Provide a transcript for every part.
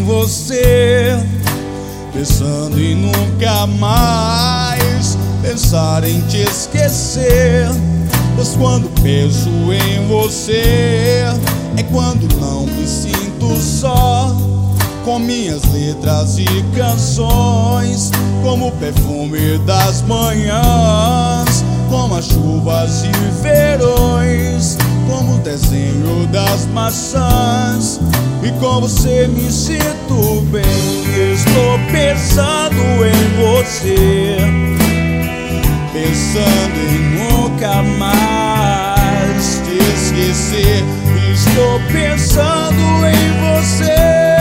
você, pensando em nunca mais pensar em te esquecer. Pois quando penso em você é quando não me sinto só, com minhas letras e canções, como o perfume das manhãs, como as chuvas e verões, como o desenho das maçãs. E com você me sinto bem. Estou pensando em você, pensando em nunca mais te esquecer. Estou pensando em você,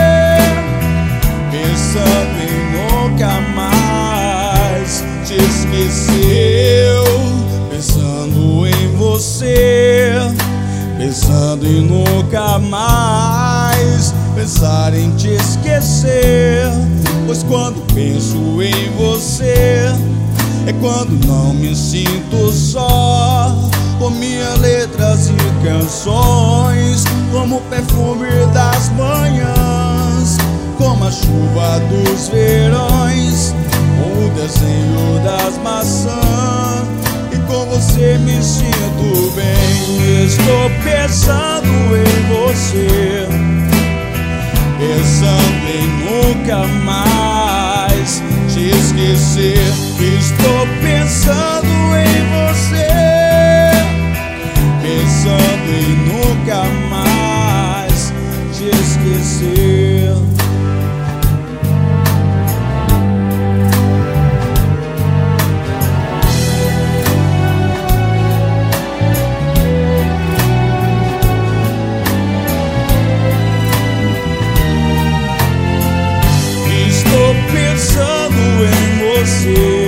pensando em nunca mais te esquecer. Pensando em você, pensando em nunca mais pensar em te esquecer. Pois quando penso em você é quando não me sinto só, com minhas letras e canções, como o perfume das manhãs, como a chuva dos verões, como o desenho das maçãs. E com você me sinto bem. Estou pensando em você, pensando em nunca mais te esquecer. Estou pensando em você, pensando em nunca mais te esquecer. Estou pensando em você,